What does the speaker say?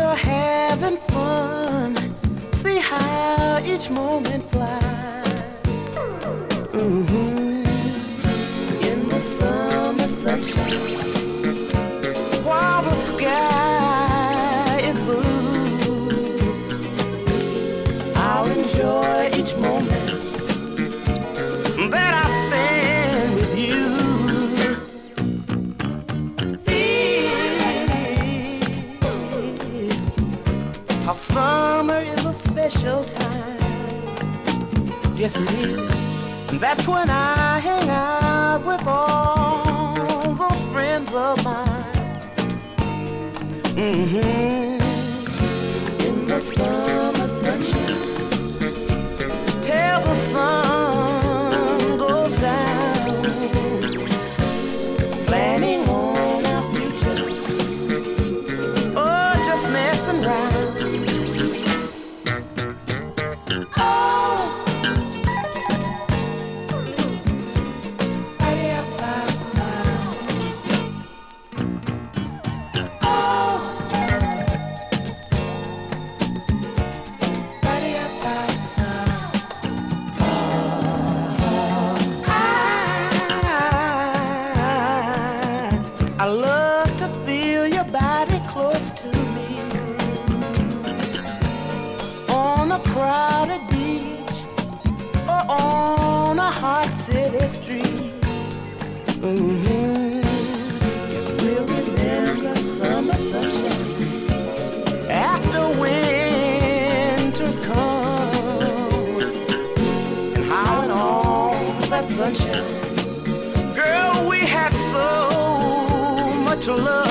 we're having fun. See how each moment flies. In the summer sunshine, while the sky is blue, I'll enjoy each moment that I spend with you. How summer is a special time. Yes, it is. And that's when I hang out with all those friends of mine. In the summer sunshine, till the sun goes down, planning on our future, or just messing around. I love to feel your body close to me on a crowded beach or on a hot city street. Yes, we'll remember summer sunshine after winter's come, and how in all that sunshine, girl, we had so much love.